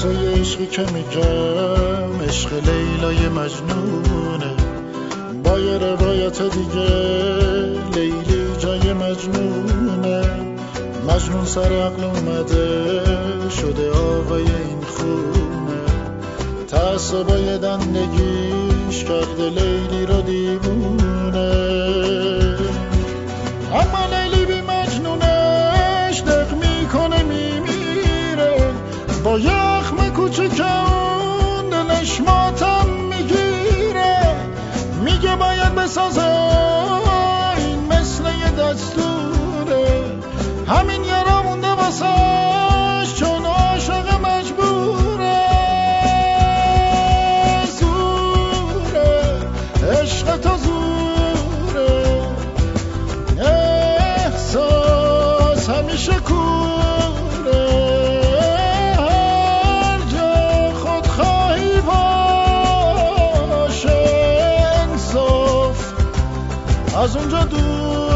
قصه عشقی که میگم عشق لیلای مجنونه، با یه روایت دیگه لیلی جای مجنونه. مجنون سر عقل اومده شده آقای این خونه، تعصبای دندگیش کرده لیلی رو دیوونه. اما لیلی بی مجنونش دق میکنه میمیره، با یخم کوچکون دلش ماتم میگیره. میگه باید بسازه این مثل یه دستوره، همین یارا مونده واسش چون عاشق مجبوره. زوره عشق تو زوره، احساس همیشه کوره. هر جا خودخواهی باشه انصاف از اونجا دوره.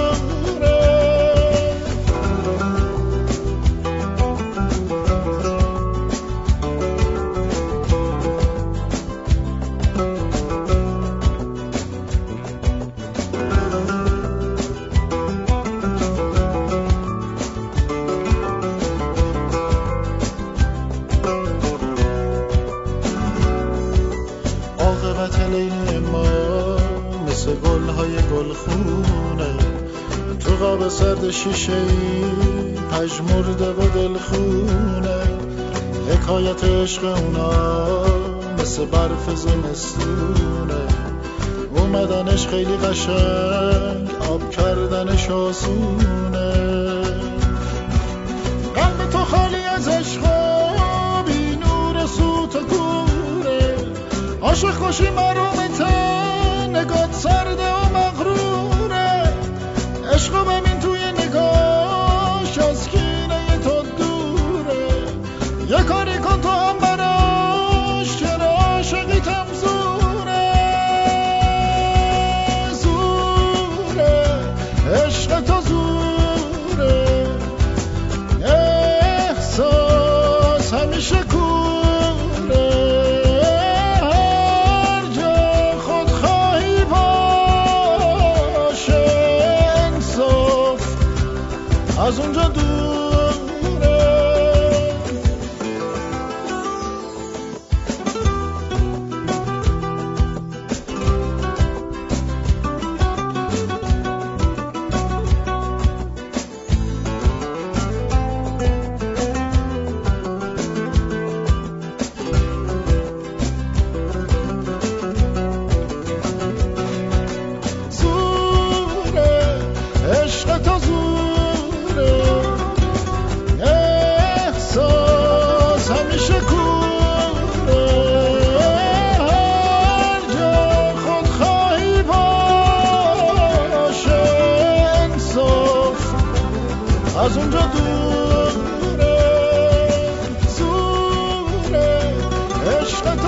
عاقبت لیلی ما مثل گل‌های گلخونه، تو قاب سرد شیشه‌ای پژمرده و دلخونه. حکایت عشق اونا مثل برف زمستونه، اومدنش خیلی قشنگ آب کردنش آسونه. قلب تو خالی از عشق و بی نور و سوت و کوره، عاشق خوشی محرومته نگات سرده و مغروره. عشقو ببین توی نگاش از کینه تو دوره، یه کاری کن تو هم براش چرا عاشقیتم زوره. زوره عشق تو زوره، احساس همیشه کوره. هر جا خودخواهی باشه انصاف از اونجا دوره. زوره عشق تو زوره، احساس همیشه کوره. هر جا خودخواهی باشه انصاف از اونجا دوره. زوره عشق تو